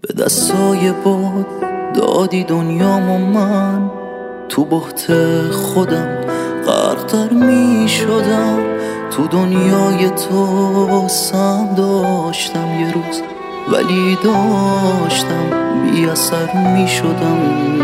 به دستای باد دادی دنیامو، من تو بحت خودم غرق‌تر می شدم. تو دنیای تو سهم داشتم یه روز، ولی داشتم بی اثر می شدم.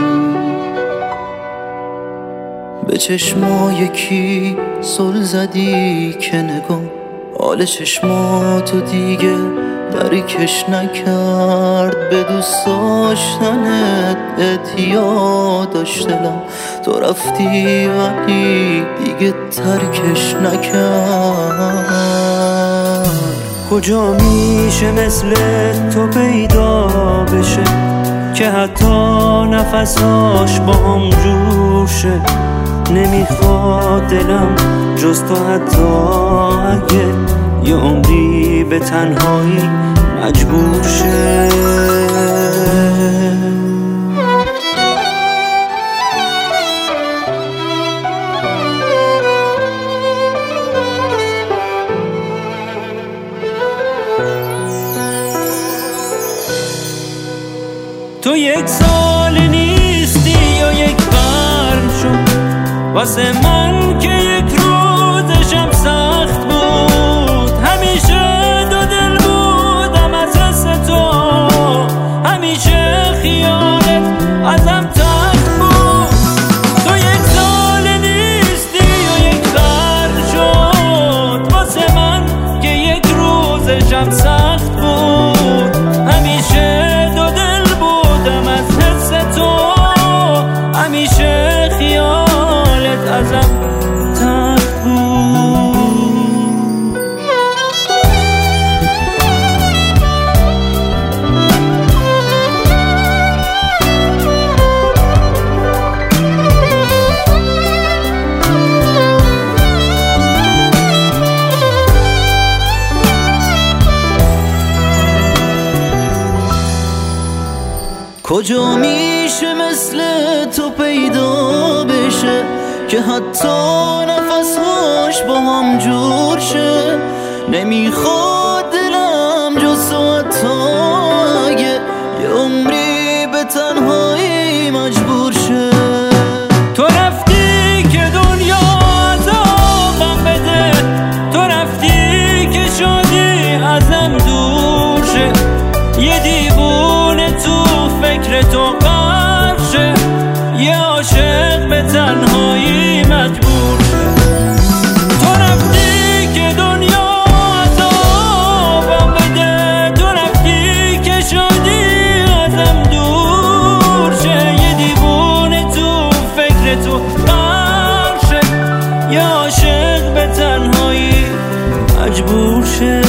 به چشمای کی زل زدی که نگاه حال چشماتو دیگه دریکش نکرد. به دوست داشتنت اعتیاد داشت دلم، تو رفتی ولی دیگه ترکش نکرد. کجا میشه مثل تو پیدا بشه که حتی نفساش با هم جور شه؟ نمیخواد دلم جز تو، حتی اگه یه عمری به تنهایی مجبور شه. تو یک سال نیستی یا یک قرن شد واسه من که یک روزشم سخت بود. همیشه دو دل بودم از حس تو، همیشه خیالت ازم تخت بود. تو یک سال نیستی یا یک قرن شد واسه من که یک روزشم سخت بود. همیشه دو دل بودم از حس تو، همیشه خیالت ازم تخت بود. کجا میشه مثل تو پیدا بشه که حتی نفسهاش با هم جور شه؟ نمیخواد دلم جز تو، حتی اگه یه عمری به تنهایی مجبور شه. تو رفتی که دنیا عذابم بده، تو رفتی که شادی ازم دور شه. یه دیوونه تو فکر تو غرق شه، یه عاشق به تنهایی مجبور شه. تو رفتی که دنیا عذابم بده، تو رفتی که شادی ازم دور شه. یه دیوونه تو فکر تو غرق شه، یه عاشق به تنهایی مجبور شه.